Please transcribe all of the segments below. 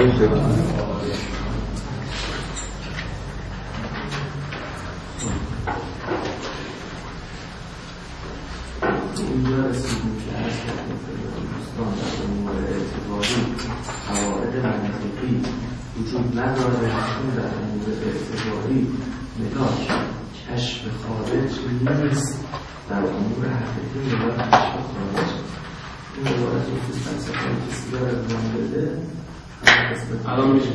اینجا رسیدیم که از دوستان در امور اعتباری قواعد منطقی وجود نداره. در امور اعتباری ملاک کشف خارج نیست، در امور حقیقی ملاک کشف خارج. این عبارت رو توی فلسفه کسی داره ادامه بده الان میشه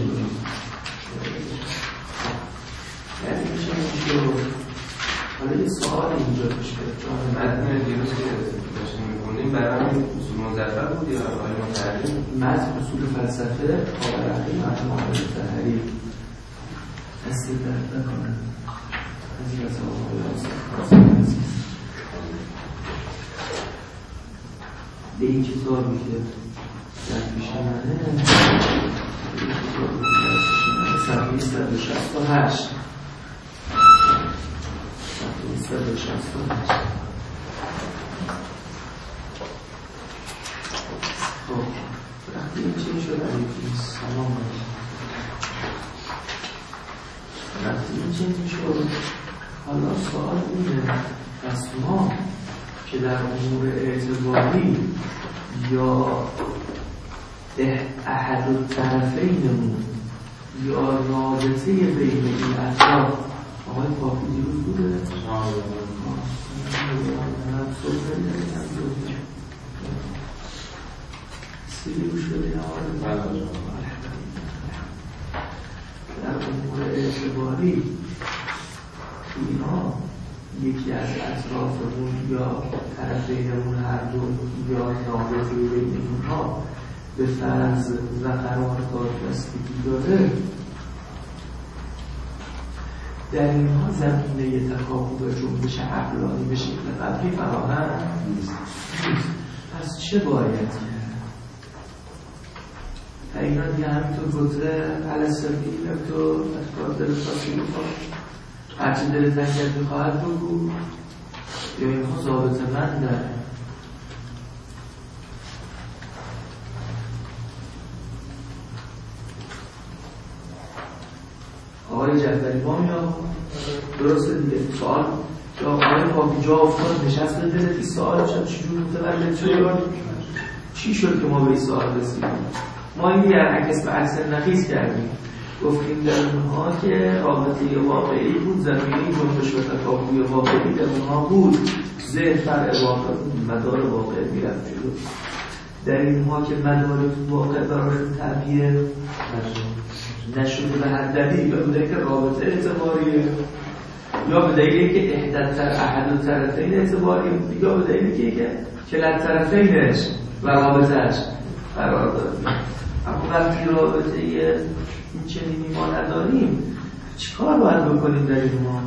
یعنی میشه حالا یه سوال اینجا پیش بیاد. متن دیروز که داشتیم می‌خوندیم برای اصول مظفر بود یا آقای متحری؟ متن اصول فلسفه قابل عقلی متن معامله تحری دست درد نکنه از این رسال آقای عزیز به این کتابی که در پیش منه صفحه 168 خب وقتی این چی شد علیکی سلام وقتی این چی شد حالا سوال اینه پس ما که در امور اعتباری یا احد الطرفینمون یا رابطه بین این اطراف آقای پاکی دیروز بوده؟ سیلی روش بدین آقای در امور اعتباری اینا یکی از اطرافمون یا طرفینمون هر دو یا رابطه بین اینها به فرض و قرارداد بستگی داره، در اینها زمینه تکامل جنبش عقلانی به شکل قبلی فراهم نیست. پس چه باید کرد؟ تا اینا دیگه همینطور گذره علصبی تو افکار دل خاصی بخواد هرچی دل تنگت بخواهد بگو یا اینها ضابط من داره. آقای جعفری ما یا درسته دیگه سوال یا آقای پاکی جا افتاد نشست به دلت این سوال شد چجور متولد شد چی شد که ما به این سوال رسیدیم؟ ما این عکس به عکس نقیص کردیم گفتیم در اونها که رابطه واقعی بود، زمینه جنبش و تکامل واقعی در اونها بود، ذهن فرع واقع مدار واقع میرفت جلو. در اینها که مدار واقع براشون تعبیه نشده به هر دلیل به بوده که رابطه اعتباریه یا به دلیلی که احد الطرفین اعتباریه یا به دلیلی که کلا طرفینش و رابطهش قرار داره. اما وقتی رابطه این چنینی ما نداریم چیکار باید بکنیم در این ما؟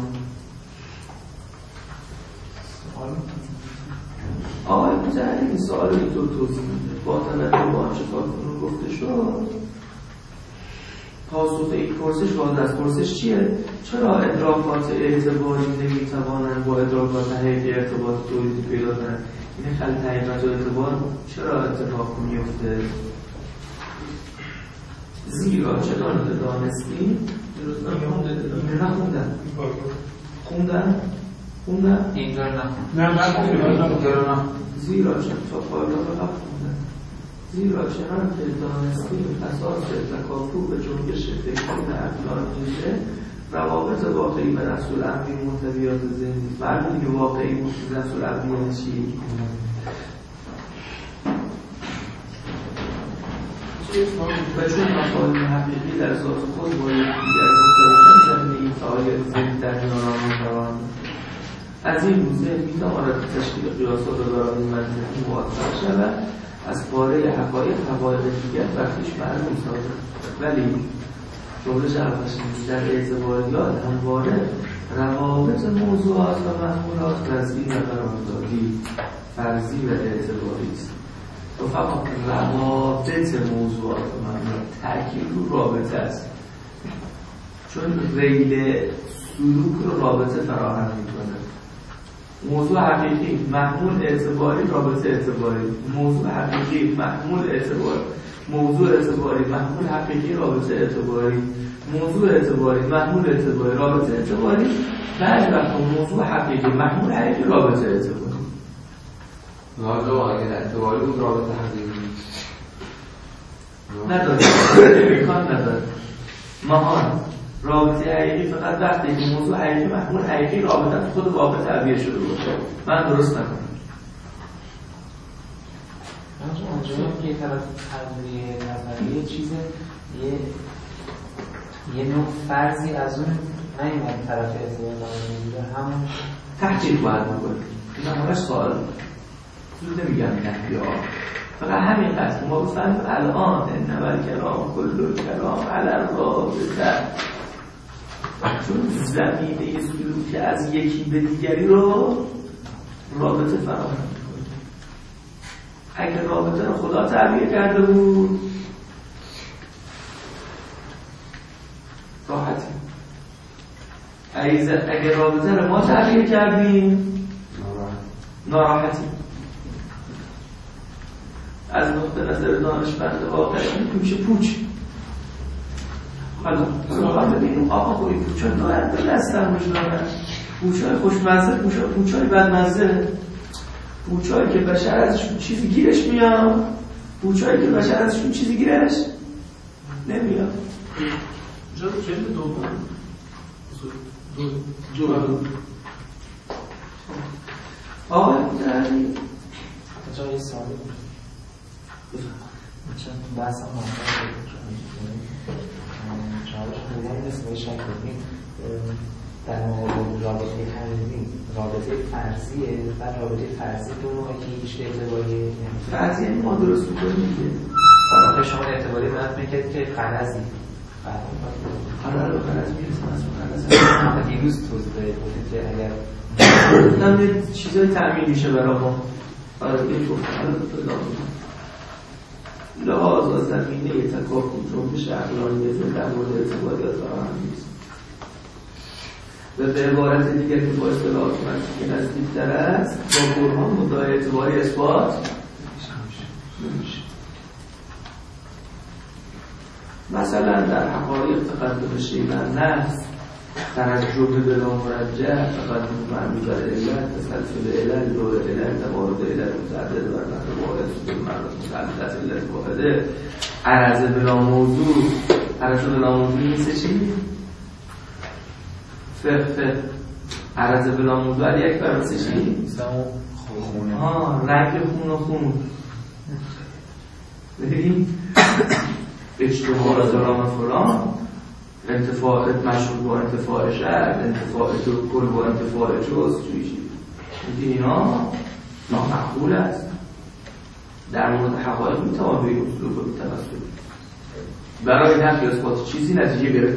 آقای مجرد این سوال رو اینطور توضیح میده با توجه با آنچه کارکنون گفته شد پاسخ این پرسش باز از پرسش چیه؟ چرا ادراکات اعتباری نمیتوانند با ادراکات حقیقی ارتباط تولیدی پیدا کنند؟ این خلط حقیقت و اعتبار چرا اتفاق میفته؟ زیرا چرا دانستیم؟ اینجا نخوندن خوندن؟ اینجا نه زیرا چرا تا پایدار رو خوندن زیرا چنان که دانستیم اساس تکاپو به جنبش فکری عقلانیه روابط واقعی به رسول امری محتویات ذهنی فرقی که واقعی رسول امری یعنی چی؟ و چون مفاهیم حقیقی در ذات خود با یکدیگر مرتبطن زمینه این فعالیت ذهنی در میان آنها از این روزه می‌تواند تشکیل قیاسات و برای منطقی موفق شود از پاره حقایق دیگر وقتیش معلوم سازد. ولی جمله شرفشنی در اعتباریات همواره روابط موضوعات و محمولات رزمی و قراردادی فرضی و اعتباری است و فقط روابط موضوعات و محمولات تأکید رو رابطه است چون ریل سلوک رو رابطه فراهم میکنه. موضوع حقیقی محمول اعتباری رابطه اعتباری، موضوع حقیقی محمول اعتبار موضوع اعتباری محمول حقیقی رابطه اعتباری، موضوع اعتباری محمول اعتباری رابطه اعتباری، بعد وقتا موضوع حقیقی محمول حقیقی رابطه اعتباری. واجب اگر اعتباری بود رابطه حقیقی نداره، امکان نداره. ماهان رابطه حقیقی فقط وقتی که موضوع حقیقی محمول حقیقی رابطه خود واقع تعبیه شده باشه. من درست نکنم. اونجایی که یه طرف تقریه نظری یه چیز یه نوع فرضی از اون نمیمد طرف اعتبار نمیده همون تحقیق باید بکنیم. این همونش سوال زود نمیگم نحوی ها فقط همین قصد ما بفهمیم الان انما کلام کل کلام علی الرابطه، چون زمینه سلوک از یکی به دیگری رو رابطه فراهم می‌کنه. اگر رابطه رو خدا تعبیه کرده بود راحتی، اگر رابطه رو ما تعبیه کردیم ناراحتی. از نقطه نظر دانشمند واقعی میشه پوچ. حالا صحبت ببینیم آقا خوری پوچا دارن به دستم بجنانن، پوچای خوشمزه، پوچای بدمزه، پوچایی که بشر ازشون چیزی گیرش میاد، پوچایی که بشر ازشون چیزی گیرش نمیاد. جا کلمه دوم آقا داری جای ساله بود چون بحث هم مطمئن جوابش خیلی نیست به شکل کنیم در مورد رابطه حقیقی رابطه فرضیه و رابطه فرضی دو نوعی که هیچ اعتباری فرضی یعنی ما درست میکنیم دیگه. آخه شما اعتباری باید میکرد که فرضی قرار به فرض میرسیم از فرض دیروز توضیح گفتید که اگر گفتم یه چیزای تعمیل میشه برای ما این گفتم لحاظ و زمینه تکافل جنبش عقلانیت در مورد اعتباریات فراهم نیست و به عبارت دیگر که با اصطلاحات منطقی نزدیک‌تر است با قرآن مدعای اعتباری اثبات نمیشه. مثلا در حقایق تقدم شیبن نفس ترجمه بلا مرجع تقدم مربوط بر علت تسلسل علل دور علل توارد علل متعدد بر نحو واحد سوی مربوط متعدد علت واحده عرض بلا موضوع عرض بلا موضوع نیست چی؟ فقه عرض بلا موضوع علی اکبر مثل چی؟ رنگ خون و خون ببینیم اجتماع دارم فلان انتفاع مشروط با انتفاع شرط انتفاع کل با انتفاع جز چیزی اینا نامعقول است. در مورد حقایق میتوان به این اصول و توسل برای نفی اثبات چیزی نتیجه گرفت.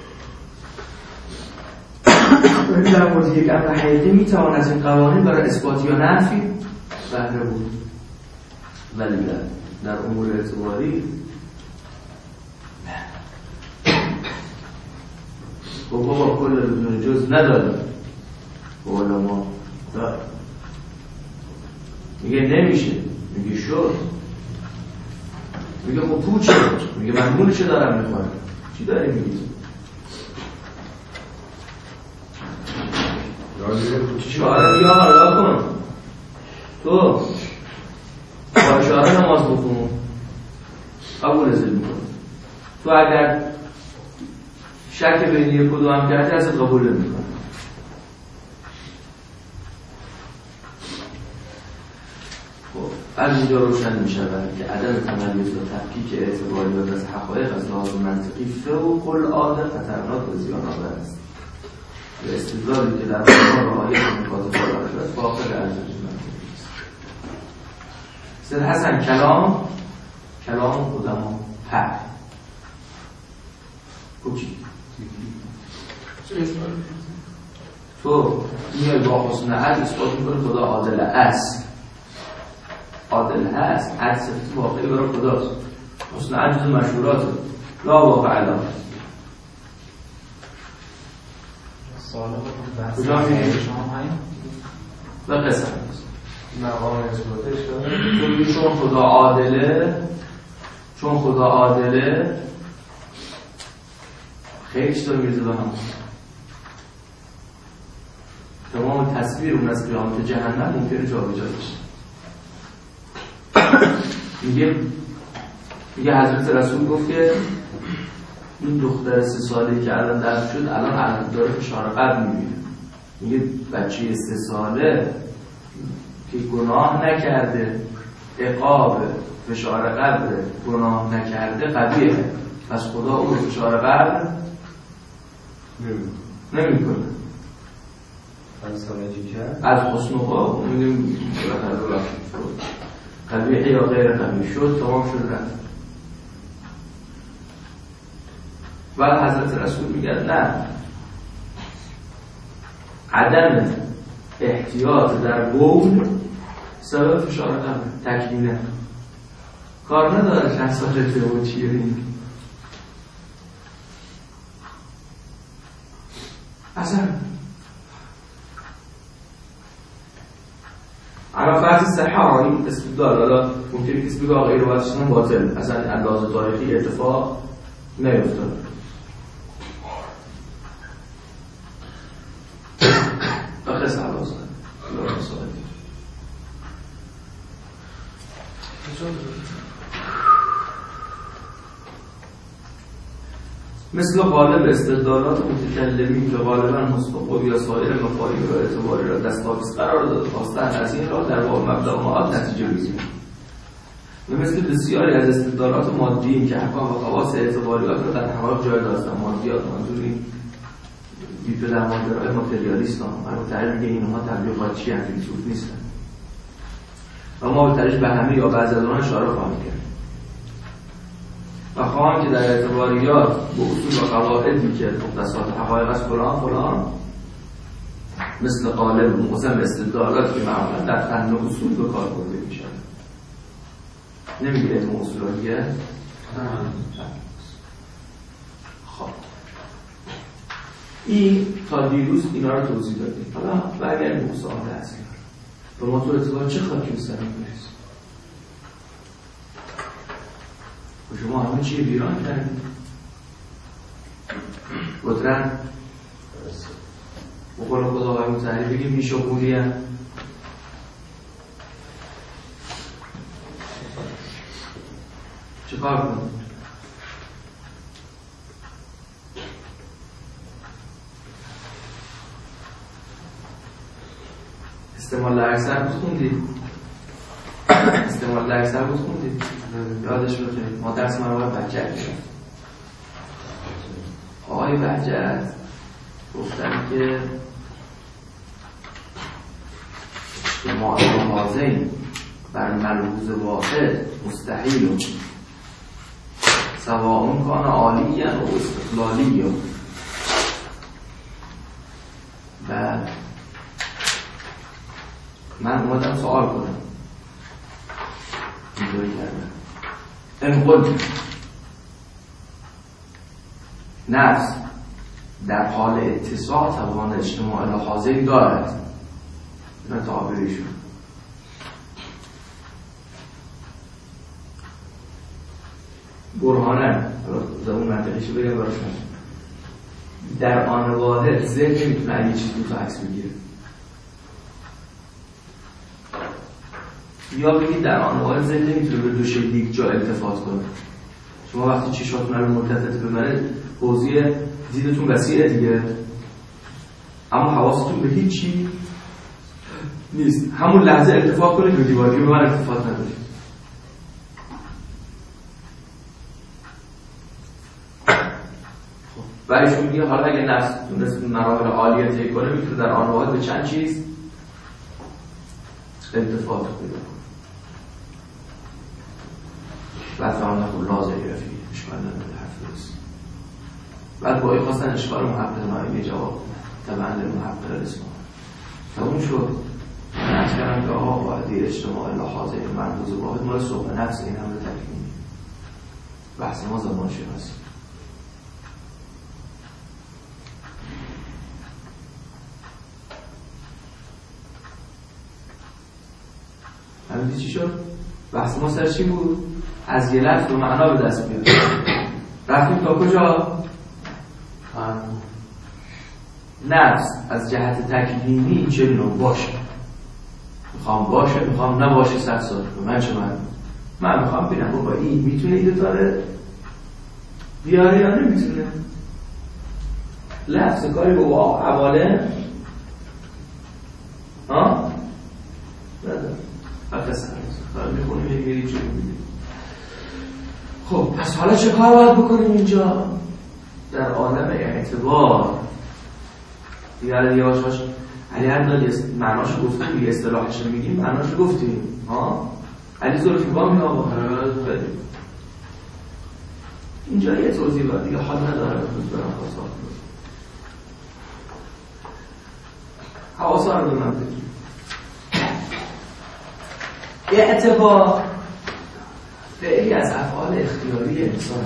در مورد یک امر حقیقی میتوان از این قوانین برای اثبات یا نفی بهره بود، ولی در امور اعتباری بابا کل بدون جز نداره علما داره میگه نمیشه، میگه شد، میگه خب پوچه، میگه منمونشه دارم میکنم. چی داری میگی؟ شعاره بیا حالا کن تو با شعاره نماز بخون قبول ازل میکن. تو اگر شک بین یک کدوم هم کردی ازت قبول نمی‌کنه. خب از اینجا روشن می‌شود که عدم تمایز و تفکیک اعتباریات از حقایق از لحاظ منطقی فوق العاده خطرناک و زیان‌آور است. به استدلالی که در واقع رعایت نکات فارغ است فاقد ارزش منطقی است. سید حسن کلام قدما حق کوچی تو میای با حسن عدل اثبات میکنی خدا عادل است، عادل هست، عدل صفت واقعی برای خداست، حسن عدل جز مشهوراته لا واقع علام کجا میگه و قسم مقام اثباتش تو میشون خدا عادله چون خدا عادله خیلی چطور میرزه به هم تمام تصویر اون از قیامت جهنم ممکنه جا به جا بشه. میگه حضرت رسول گفت که این دختر 3 ساله‌ای که الان درد شد الان داره فشار قلب میبینه. میگه بچه 3 ساله که گناه نکرده عقاب فشار قلب گناه نکرده قویه، پس خدا او رو فشار قلب نمیکنه. از حسن و خواب میدونیم قویه یا غیر قویه شد تمام شد رفت. و حضرت رسول میگه نه، عدم احتیاط در بول سبب فشار قلب تکمینه. کار نداره چند سالته و چیه این اصلا اما فرض صحه این استدلال حالا ممکنه کسی بگه آقا این روایتشون باطل، اصلا اندازه تاریخی اتفاق نیفتاد. بخیر سلام مثل غالب استدلالات متکلمین که غالبا مصدق یا سایر مفاهیم را اعتباری را دستاویز قرار داده خواستن از این را در واقع مبدا معاد نتیجه بگیریم و مثل بسیاری از استدلالات مادیین که احکام و خواص اعتباریات را در حقایق جای داشتن. مادیات منظور این بی‌پدر مادرهای ماتریالیست ها متعرض میگه اینها تبلیغاتچی هم فیلسوف نیستن و ما به طریق به همه یا بعضی از آنها اشاره خواهیم کرد و خواهم که در اعتباریات به اصول و قواعدی که مختصات حقایق از فلان مثل قالب و مقسم استدلالات که معمولا در فن و اصول به کار برده میشن. نمیگه علم اصول دیگه. خب این تا دیروز اینا رو توضیح دادیم. حالا برگردیم به سوال اصلی. به ما تو اعتبار چه خاکی به سرمون میرسیم؟ و شما همه چیه بیران کردیم؟ قدرن و قول خدا آقای متحری بگیم میشغولی هم چه کار کنیم؟ استعمال اکثر بود خوندید؟ استعمال اکثر بود خوندید؟ یادش بخیرید ما درس من آقای بهجت کنیم. آقای بهجت گفتن که اجتماع حاضرین بر ملحوظ واحد مستحیل سواء کان عالیاً و استقلالیاً. و من اومدم سوال کنم اینطوری کردم این قلت نفس در حال اتساع توان اجتماع الحاضری دارد. این تعبیرشون برهانه زمان منطقیشو بگم براشون در آن واحد ذهن نمیتونه یه چیز رو عکس بگیره یا بگید در آن واحد ذهن نمیتونه به دو شکل جا التفات کنه. شما وقتی چشاتون رو ملتفت ببرید حوزه دیدتون وسیعه دیگه اما حواستون به هیچی نیست. همون لحظه التفات کنید به دیوار دیگه به من التفات ندارید. و ایشون میگه حالا اگه نفس تونست مراحل عالیه طی کنه میتونه در آن واحد به چند چیز التفات پیدا کنه. بعد فهمنا خب لازمی رفیه اشکال نداره حرف درست. بعد باید خواستن اشکال محقق نایمی جواب طبعا محقق الاسلام تموم شد. من از کردم که آقا باید اجتماع لحاظه مرموز واحد مال صبح نفس این هم رو تکمیلی بحث ما زمان شناسی. همینی چی شد؟ بحث ما سر چی بود؟ از یه لفظ رو معنا به دست بیاره. رفتیم تا کجا؟ نفس از جهت تکوینی چه نوع باشه، میخوام باشه، میخوام نباشه، 100 سال من چه من میخوام ببینم بابا این میتونه این داره بیاره یا نمیتونه. لفظ کاری با واو حواله ها نداره. اقصا حالا میخونیم یک میری چه میبینیم. خب پس حالا چه کار باید بکنیم اینجا در عالم اعتبار؟ دیگه یواش علی عدنانی معناشو گفتیم، دیگه اصطلاحش میگیم معناشو گفتیم ها. علی زلفیقا می آقا اینجا یه توضیح باید دیگه حال نداره بخوز برم خواستان حواسا رو به من بگیم. اعتبار فعلی از افعال اختیاری انسان.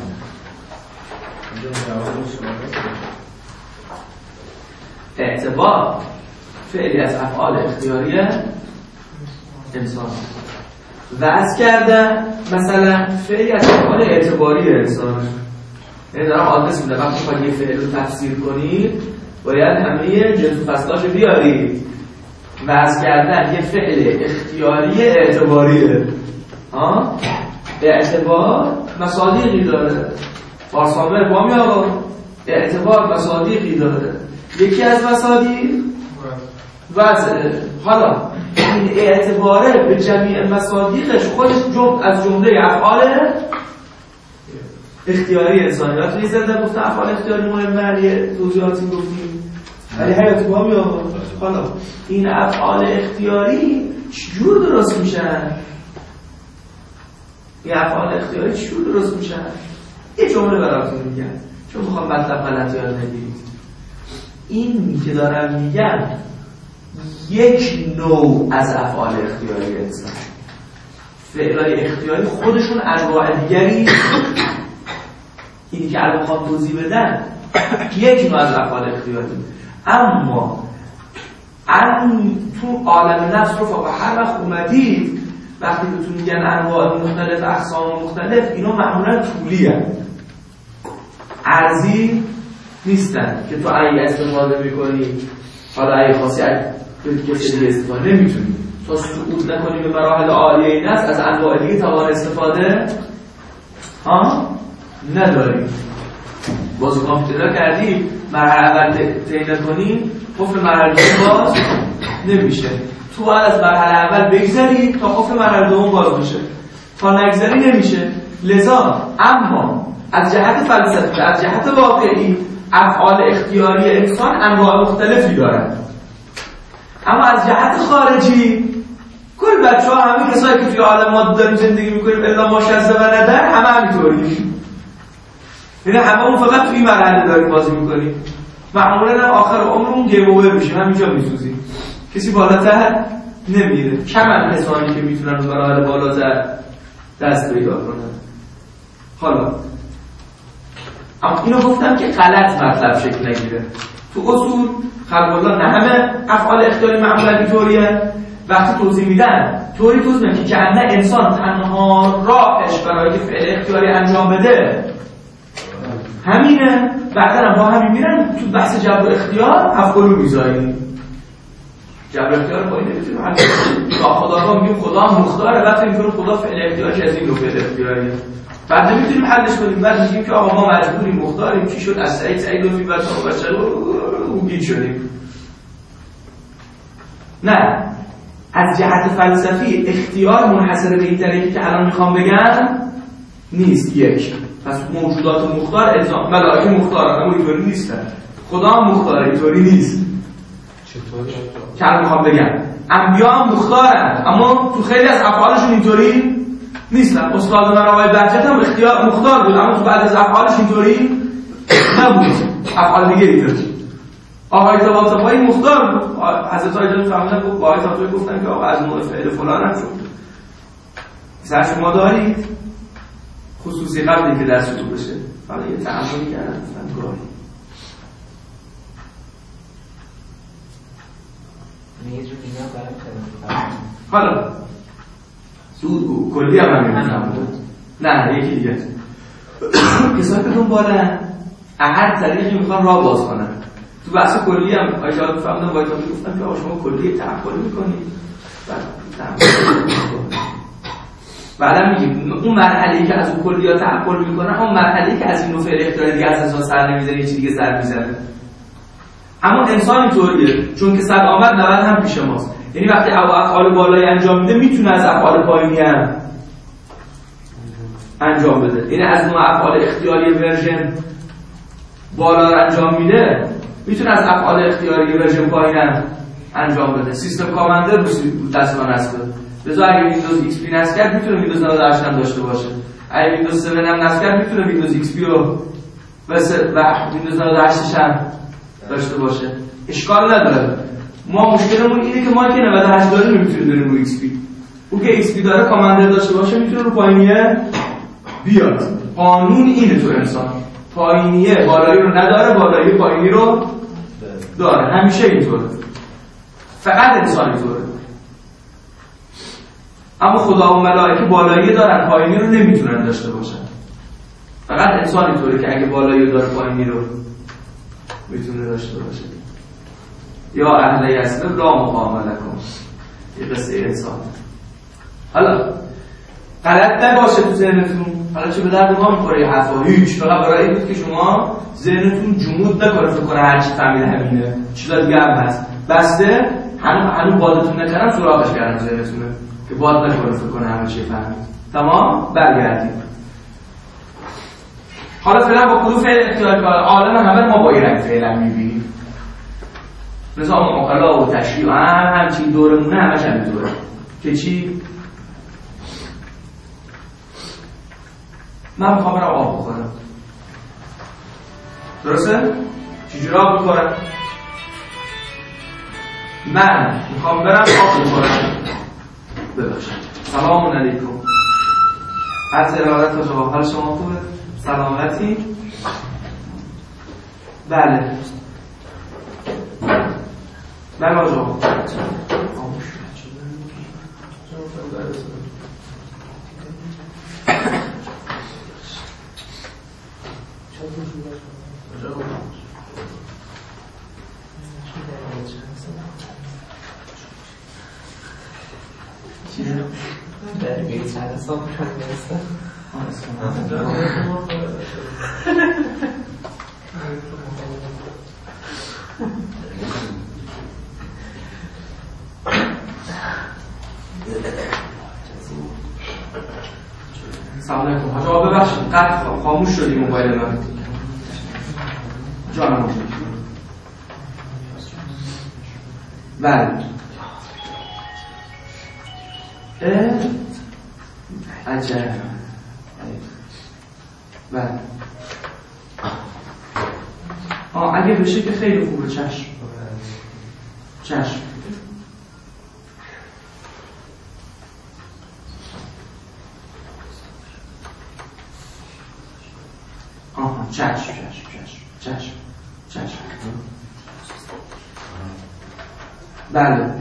اعتبار فعلی از افعال اختیاری انسان. وضع کردن مثلا فعلی از افعال اعتباری انسان. یعنی دارم آدرس میده وقتی خواهد یه فعل رو تفسیر کنید باید همه جنس و فصلاشو بیارید. وضع کردن یه فعل اختیاری اعتباریه. اعتبار مصادیقی داره. فارسامر با می آقا اعتبار مصادیقی داره. یکی از مصادیق وضعه. حالا این اعتباره به جمیع مصادیقش خودش از جمله افعال اختیاری انسانیات رو زنده گفتن. افعال اختیاری مهمه یه توضیحاتی گفتیم ولی حیاتی با می آقا. حالا این افعال اختیاری چجور درست میشن؟ این افعال اختیاری چجور درست میشن؟ یه جمله براتون میگم چون میخوام مطلب غلط یاد نگیرید. این که دارم میگم یک نوع از افعال اختیاری انسان. فعلای اختیاری خودشون انواع دیگری اینی که الان میخوام توضیح بدن یک نوع از افعال اختیاری. اما تو عالم نفس رو فقط هر وقت اومدید وقتی بهتون میگن انواع مختلف اقسام مختلف اینا معمولا طولی هست عرضی نیستن که تو ای استفاده میکنی حالا ای خاصیت به کسی دیگه استفاده نمیتونی تا صعود نکنی به مراحل عالیه این است از انواع دیگه توان استفاده نداری. بازی کامپیوتر کردی مرحله اول تعیین کنی قفل مرحله دوم باز نمیشه. تو باید از مرحله اول بگذری تا قفل مرحله دوم باز بشه. تا نگذری نمیشه. لذا اما از جهت فلسفی از جهت واقعی افعال اختیاری انسان انواع مختلفی دارند. اما از جهت خارجی کل بچه‌ها همه کسایی که توی عالم ما داریم زندگی میکنیم الا ماشاءالله و ندر همه همینطوری. یعنی هممون فقط توی این مرحله داریم بازی میکنیم. معمولا آخر عمرمون گیم اوور میشیم همینجا میسوزیم. کسی بالاتر نمیره. کمن کسانی که میتونن به مراحل بالاتر دست پیدا کنن. حالا اما اینو گفتم که غلط مطلب شکل نگیره. تو اصول خلق الله نه همه افعال اختیاری معمولا اینطوریه. وقتی توضیح میدن طوری توضیح میدن که نه انسان تنها راهش برای که فعل اختیاری انجام بده همینه. بعدا با همین میرن تو بحث جبر اختیار هفقلو میذاریم. جبر اختیار با این نمیتونیم حل کنیم. خداگاه میگیم خدا مختاره وقتی میکنیم خدا فعل اختیارش از این رو فعل اختیاریه. بعد نمیتونیم حلش کنیم. بعد میگیم که آقا ما مجبوریم مختاریم. چی شد از سعید و فی بچه و بچه رو گیل شدیم. نه از جهت فلسفی اختیار منحصر به این طریقی که الان میخوام بگم نیست. یک پس موجودات مختار الزام ملائکه مختارن اما اینطوری نیستن. خدا هم مختاره اینطوری نیست. چطوری؟ که الان میخوام بگم انبیا هم مختارن اما تو خیلی از افعالشون اینطوری نیستن. استاد من آقای بهجت هم اختیار مختار بود اما تو بعد از افعالش اینطوری نبود. افعال دیگه اینطوری. آقای طباطبایی مختار بود. حضرت آیدان فهمیدن گفت آقای طباطبایی گفتن که آقا از نوع فعل فلان هم شد. سر شما دارید خصوصی قبلی که دستتون بشه. حالا یه تعاملی کردن گفتن گاهی یه جور دیگه برای خیلی حالا کلی هم همین بود. نه یکی دیگه کسایی که دنبالن هر طریقی میخوان راه باز کنن. تو بحث کلی هم آجا فهمیدم باید گفتم که شما کلی تعقل میکنید بعدا میگیم اون مرحله‌ای که از اون کلیات تعقل میکنن اون مرحله‌ای که از این نوع فعل اختیاری دیگه از انسان سر نمیزنه یه چیز دیگه سر میزنه. اما انسان اینطوریه چون که صد آمد 90 هم پیش ماست. یعنی وقتی افعال بالایی انجام میده میتونه از افعال پایینی هم انجام بده. یعنی از نوع افعال اختیاری ورژن بالا رو انجام میده میتونه از افعال اختیاری ورژن پایین هم انجام بده. سیستم کاماندر رو دستگاه نصب کنه. لذا اگه ویندوز ایکس پی نصب کرد میتونه ویندوز 98 هم داشته باشه. اگه ویندوز 7 هم نصب کرد میتونه ویندوز ایکس پی و ویندوز 98 هم داشته باشه. اشکال نداره. ما مشکلمون اینه که ما که 98 داریم نمیتونیم بریم رو ایکس پی. اون که ایکس پی داره کاماندر داشته باشه میتونه رو پایینیه بیاد. قانون اینه تو انسان. پایینیه بالایی رو نداره، بالایی پایینی رو داره. همیشه اینطوره. فقط انسان اینطوره. اما خدا و ملائکه بالایی دارن، پایینی رو نمیتونن داشته باشن. فقط انسان اینطوره که اگه بالایی داره پایینی رو میتونه داشته باشه. یا اهل یثرب لا مقام لکم. یه قصه انسان. حالا غلط نباشه تو ذهنتون. حالا چه به درد ما میخوره یه حرفا هیچ. فقط برای این بود که شما ذهنتون جمود نکنه فکر کنه هر چی فهمیده همینه. چیزا دیگه هم هست. بسته هنوز بادتون نکردم سراغش کردم ذهنتونه که باد نکنه فکر کنه همه چی فهمید. تمام برگردیم. حالا فعلا با کدوم فعل اختیار کنه عالم همه ما با این رنگ فعلا میبینیم. نظام عقلا و تشریع و همچین دورمونه همش همینطوره که چی؟ من میخوام برم آب بخورم. درسته؟ چجوری آب بخورم؟ من میخوام برم آب بخورم. ببخشید. سلام علیکم. عرض ارادت و جواب. حال شما خوبه؟ سلامتی؟ بله. بله آجا. در بیت چند حساب کنم برسته سلام علیکم. حاجا ببخشید قطع خاموش شدی موبایل من. جانم. بله. عجب. بله. اگه بشه که خیلی خوبه. چشم. چشم. چشم. بله.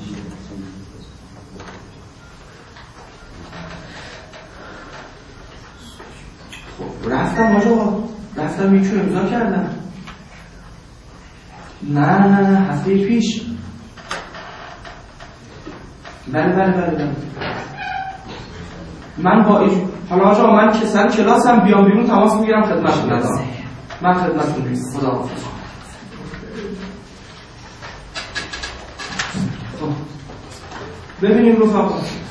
خب رفتم یکی امضا کردم. نه هفته پیش. بله. من با حالا آجا من که سر کلاسم بیام بیرون تماس میگیرم خدمتتون ندارم. من خدمتتون نیست. خدا حافظ. ببینیم رفقا.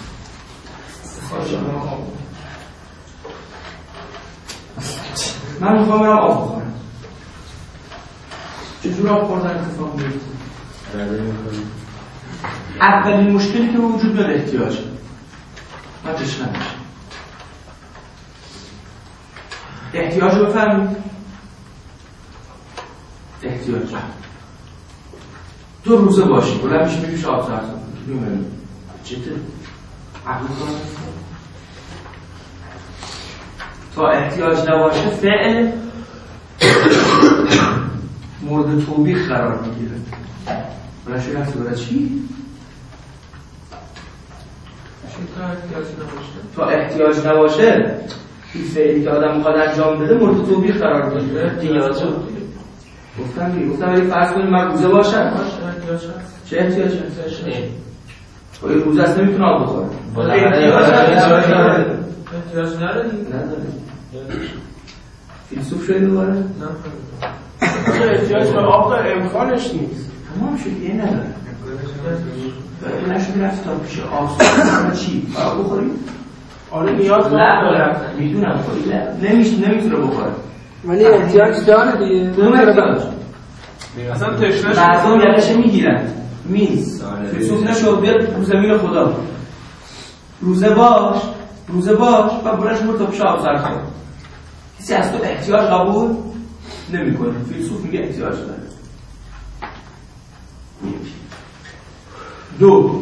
من میخوام برم آب بخورم. چجور آب خوردن اتفاق میفته؟ اولین مشکلی که وجود داره احتیاجه. من تشنه میشه. احتیاج رو بفهمید. احتیاج 2 روزه باشی بلند میشه میگیش آب سرد میمونی چطور؟ عقل کنم تا احتیاج نباشه فعل مورد توبیخ قرار میگیره. برای شوی هستی برای چی؟ تا احتیاج نباشه این فعلی که آدم میخواد انجام بده مورد توبیخ قرار بگیره. احتیاج گفتم ولی فرض کنیم من روزه باشم چه احتیاجی؟ خب این روزه اصلا نمیتونه آب بخوره. احتیاج نداری؟ نداره. فیلسوف شده دوباره؟ نه احتیاج به آب داره، امکانش نیست. تمام شد یه نداره. نشده رفت تا پیش آسان چی؟ آب بخوریم؟ آره نیاز نداره. میدونم خواهی نمیتونه بخوره. ولی احتیاج داره دیگه. اصلا تشنه مردم یقشه میگیرن میز فیلسوف نشد بیاد رو زمین خدا روزه باش و برنش رو تا پیش آب سر کن. کسی از تو احتیاج قبول نمی کنه. فیلسوف میگه احتیاج داره. دو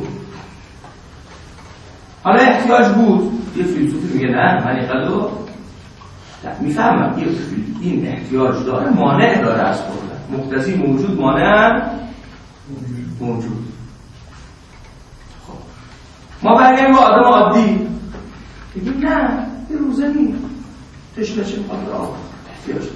حالا احتیاج بود یه فیلسوفی میگه نه من اینقدر میفهمم این احتیاج داره مانع داره از خوردن مقتضی موجود مانع موجود. خب ما برگردیم با آدم عادی میگیم نه یه روزه نیست تشنه چه میخواد آب احتیاج داره.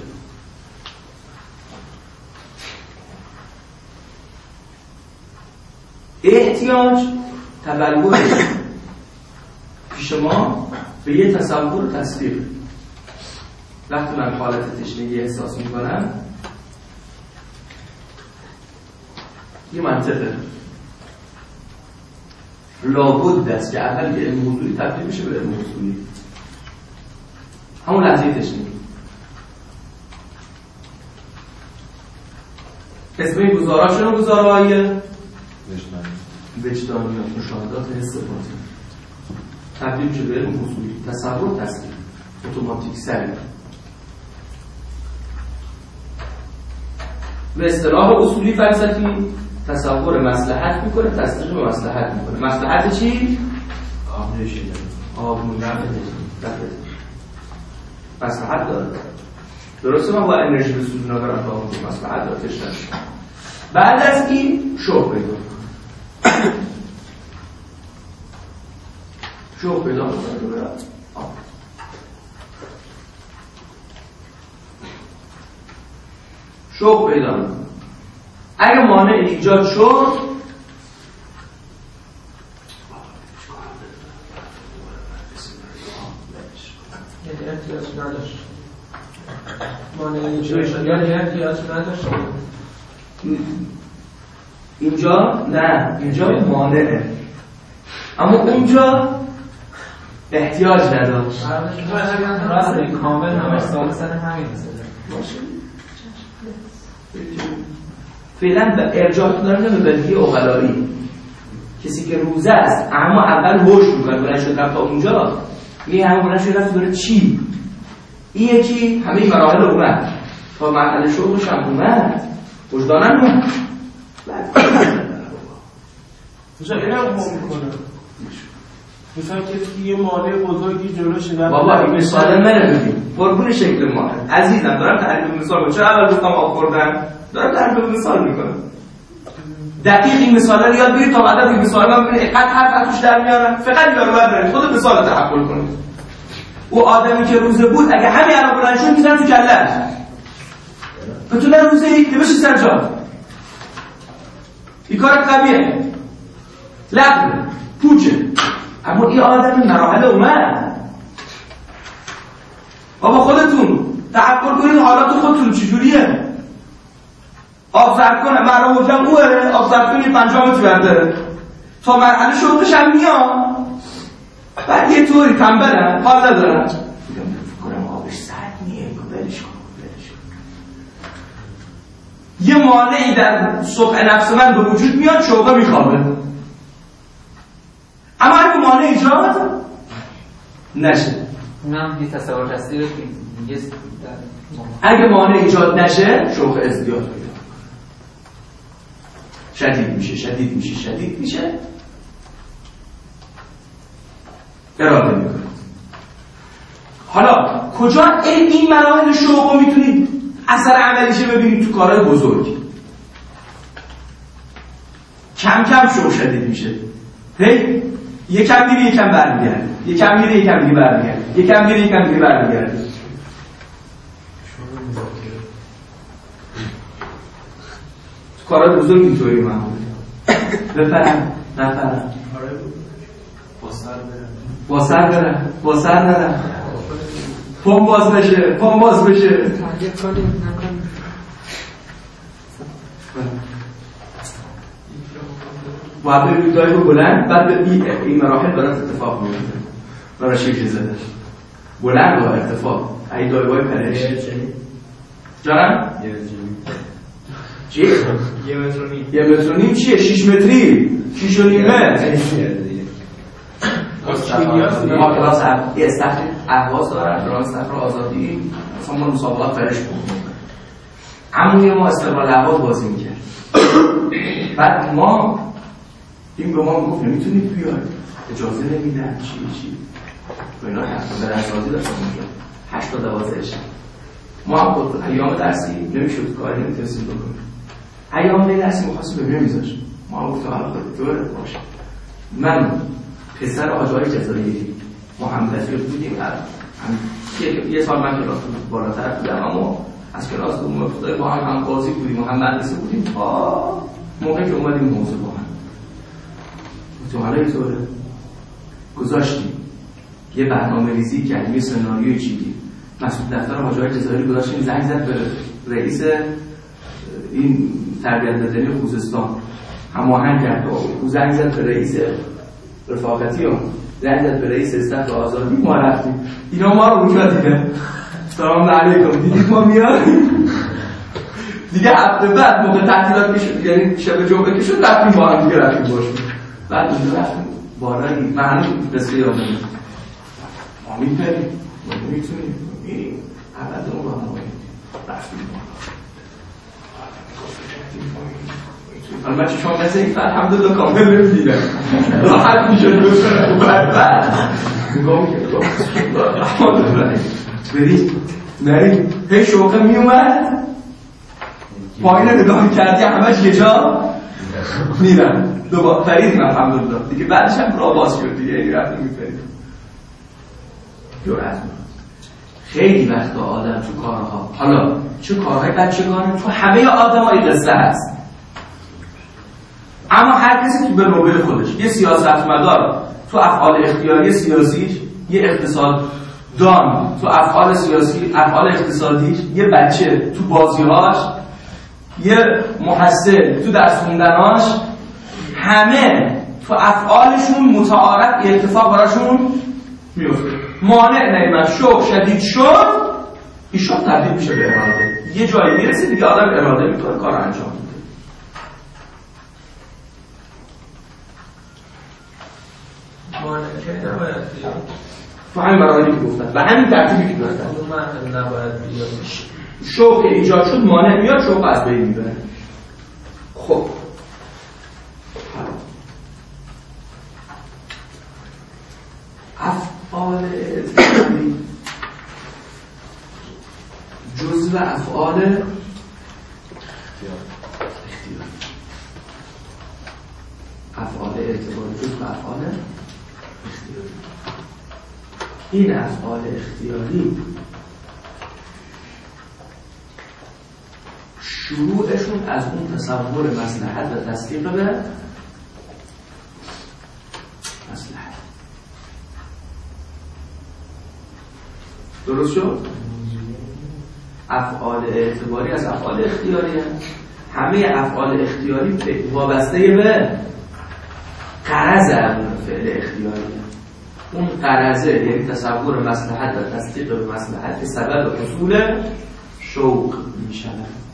احتیاج تبلورش پیش ما به یه تصور تصویر. وقتی من حالت تشنگی احساس میکنم یه منطقه لابد است که اول به علم حضوری تبدیل بشه به علم حضوری همون لحظه تشنگی. اسم این گزارا شنو گزارایی وجدانی یا مشاهدات حس باطنی تبدیل میشه به علم حضوری تصور تصویر اتوماتیک سریع. به اصطلاح اصولی فلسفی تصور مصلحت میکنه تصدیق به مصلحت میکنه. مصلحت چی؟ آب موندن مصلحت داره. درسته من با انرژی به سود ندارم تا اون مصلحت داره تشنه. بعد از این شوق پیدا شوق پیدا میکنه. شوق پیدا میکنه. اگه مانع ایجاد شد یعنی احتیاج نداشت مانع ایجاد شد یعنی احتیاج نداشت اینجا نه اینجا مانعه اما اونجا احتیاج نداشت. راست کامل همش سال سر همین مثلا فعلا به ارجاع دارم به بدهی عقلایی. کسی که روزه است اما اول هوش میکنه بلند شد رفت تا اونجا میگه همه بلند شد رفت داره چی؟ این یکی همه این مراحل اومد تا مرحله شوقش هم اومد وجدانم اومد میشه این هم خوب میکنه مثلا کسی یه مانع بزرگی جلوش نداره. بابا این مثال منه ببین قربون شکل ما عزیزم دارم تعریف مثال میکنم. چرا اول گفتم آب خوردن دارم تعریف مثال میکنم. دقیق این مثال رو یاد بگیرید تا بعد این مثال من ببینید اینقدر حرف توش در میارم فقط یارو بعد برید خود مثال رو تحمل کنید. او آدمی که روزه بود اگه همین الان بلند شد میذارم تو کله‌اش بتونه روزه یک بشه سر جا این کار قبیه لغوه پوچه. اما این آدم مراحل اومد. بابا خودتون تحقل کنید حالات خودتون چجوریه. آب ظرف کنه مرا مجم اوه آب ظرف کنید 5 متر برده تا مرحله شوقش هم میاد. بعد یه طوری تنبلم حال ندارم فکر کنم آبش سرد نیه بلش کن. یه مانعی در صبح نفس من به وجود میاد شوقه میخوابه. اما اگه مانع ایجاد نشه اونم یه تصور تصدیق میگه اگه مانع ایجاد نشه شوق ازدیاد پیدا شدید میشه اراده میکنه. حالا کجا این مراحل شوق رو میتونید اثر عملیشه ببینید؟ تو کارهای بزرگ کم کم شوق شدید میشه. هی یکم میره یکم برمیگرده، یکم میره یکم دیگه برمیگرده، یکم میره یکم دیگه برمیگرده. کارهای بزرگ اینطوری معموله. بفرم نفرم با سر برم پام باز بشه باید بریم دایو بلند، بعد به این مراحل برات اتفاق میفته. برای شکل زده بلند با ارتفاع ای دایوهای پرش جانم یه متر و نیم چیه؟ 6 متری 6 و نیم متر. ما کلاس یه استخر اهواز دارن برای استخر آزادی اصلا ما مسابقات فرش بود. عموی ما استقلال اهواز بازی میکرد. بعد ما این به ما گفت نمیتونید بیاید، اجازه نمیدن چی و اینا حرفا درسازی داشتن اونجا 8 تا 12 شب. ما هم خود ایام درسی نمیشد کاری نمیتونستیم بکنیم. ایام درسی می‌خواستیم ببینیم میذاش. ما هم گفتم حالا دور باشه. من پسر آجای جزایری محمد رفیق بودیم. یه سال من کلاس بالاتر بودم اما از کلاس دوم ابتدایی با هم بازی بودیم و هم مدرسه بودیم تا موقعی که اومدیم موضوع با هم. تو حالا اینطوره گذاشتیم یه برنامه ریزی کردیم، یه سناریوی چیدیم. مسئول دفتر آجای جزایری گذاشتیم، زنگ زد به رئیس این تربیت بدنی خوزستان، هماهنگ کرد و زنگ زد به رئیس رفاقتی ها، زنگ زد به رئیس استخر آزادی. ما رفتیم، اینا ما رو روکا دیدن سلام علیکم دیدید ما میاریم دیگه. هفته بعد موقع تعطیلات میشد، یعنی شب جمعه که شد رفتیم با هم دیگه رفتیم باشیم. بعد اونجا رفتیم بالایی من قصه یادم ما میپریم ما میتونیم میریم اول اون با هم رفتیم البته شما مثل این الحمدلله کامل نمیدیدم راحت میشد بسرم بعد نگاه میکرد برید نرید هی شوقه میومد پایین نگاه میکردی همش یه جا میرم دوباره فریدیم الحمدلله دیگه. بعدش هم راه باز کرد دیگه این رفتیم میفرید جرأت خیلی وقتا آدم تو کارها، حالا چه کارهای بچگانه، تو همه آدمای قصه هست، اما هر کسی تو به نوبه خودش. یه سیاستمدار تو افعال اختیاری سیاسیش، یه اقتصاددان تو افعال سیاسی افعال اقتصادیش، یه بچه تو بازیهاش، یه محصل تو درس خوندناش، همه تو افعالشون متعارف اتفاق براشون میفته. مانع نمیاد شوق شدید شد این شوق تبدیل میشه به اراده. یه جایی میرسه دیگه آدم اراده میکنه کار انجام میده. مانع که نباید بیاد تو همین مراحلی که گفتن و همین ترتیبی که گفتن نباید بیاد. شوق ایجاد شد مانع میاد شوق از بین میبره. خب افعال اعتباری جزء افعال اختیاری. افعال اعتباری جزء افعال اختیاری. این افعال اختیاری شروعشون از اون تصور مصلحت و تصدیق به مصلحت. درست شد؟ افعال اعتباری از افعال اختیاری هست. همه افعال اختیاری وابسته به غرض اون فعل اختیاری هست. اون غرضه یعنی تصور مصلحت و تصدیق به مصلحت سبب حصول شوق می شود.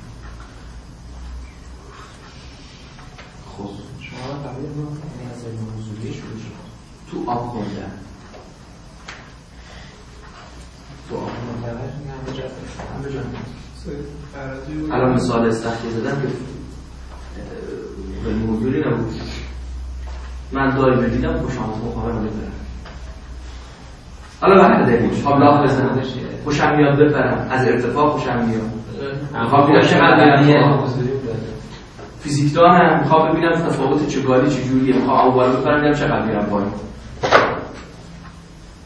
خب شما قبل ما از موضوعی شروع شد تو آب خوندن تو آب الان مثال استخری زدن که به موضوعی نبود. من دائما دیدم خوشم مخابر بپرم، حالا وقت داریم آبلاغ بزنم خوشم میاد بپرم، از ارتفاع خوشم میاد، میخوام ببینم چقدر برم فیزیک دانم، میخوام ببینم تفاوت چگالی چجوریه، میخوام اول بپرم ببینم چقدر میرم پایین.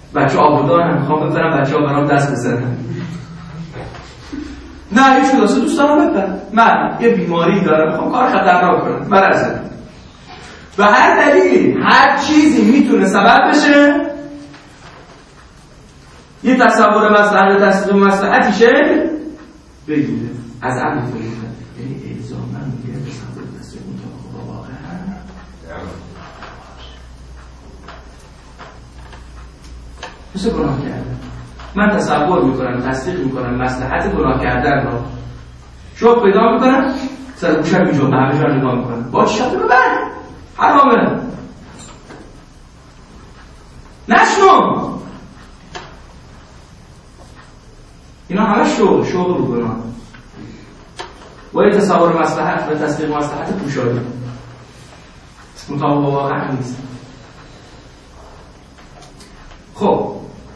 بچه آبودانم میخوام ببرم بچه ها برام دست بزنن. نه هیچ کداسه دوست دارم ببرم. من یه بیماری دارم میخوام کار خطرناک کنم مرزه و هر دلیلی هر چیزی میتونه سبب بشه یه تصور مصلحت تصدیق مصلحتی شه بگیره از عمل کنید. یعنی الزاماً میگه تصور تصدیق مطابق واقعا مثل گناه کردن. من تصور میکنم تصدیق میکنم مصلحت گناه کردن رو شوق پیدا میکنم سر گوشم اینجا به همه جا نگاه میکنم با چشم ببر حرامه نشنو. اینا همه شوق رو گناه با یه تصور مصلحت و تصدیق مصلحت پوشالی مطابق با واقع نیست. خب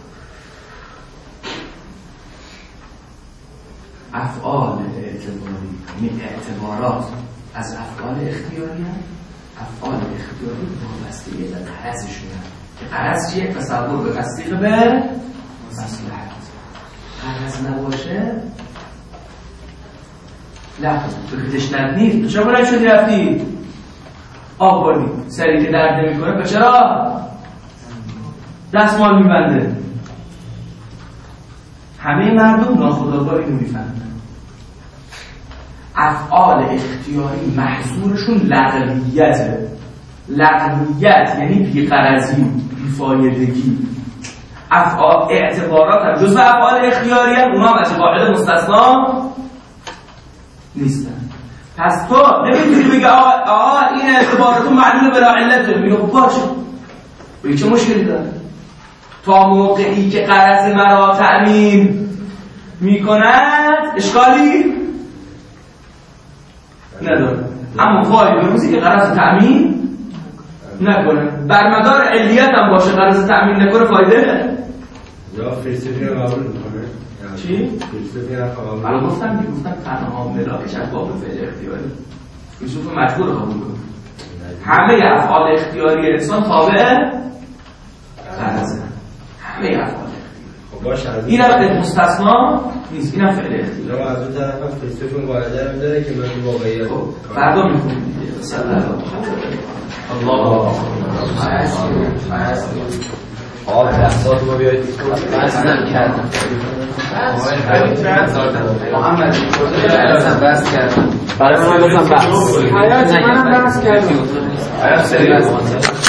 افعال اعتباری یعنی اعتبارات از افعال اختیاری هم افعال اختیاری وابسته به غرضشون که غرض چیه؟ تصور به تصدیق به مصلحت. غرض نباشه لحظه تو تشنت نیست. تو چرا بلند شدی رفتی آب بردی سری که درد نمیکنه چرا دستمال میبنده؟ همه مردم ناخودآگاه اینو میفهمن. افعال اختیاری محصورشون لغویته. لغویت یعنی بی‌غرضی، بی‌فایدگی. افعال اعتبارات هم جزء افعال اختیاری هم اونا هم از قاعده مستثنا نیستن. پس تو نمیتونی بگی آقا این اعتباراتون معلومه بلا علته. میگه خب باشه بگی چه مشکلی داره؟ تا موقعی که غرض مرا تأمین میکند اشکالی نداره. اما فایده به روزی که غرض تأمین نکنه بر مدار علیت هم باشه غرض تأمین نکنه فایده یا فلسفی رو قبول میکنه. چی؟ فلسفی رو قبول من گفتم تنها ملاکش از باب فعل اختیاری فیلسوف مجبور قبول کنه. همه افعال اختیاری انسان تابع غرضه. همه افعال اختیاری. خب باشه این هم مستثنا نیست. این هم فعل اختیاری. لما از اون طرف هم فلسفی اون قاعده رو داره که من واقعیت فردا میخونیم دیگه. صلی الله آب دستات رو بیایید بستم کردم محمد بست کردم برای من بستم بست حیات منم بست کردم حیات سریع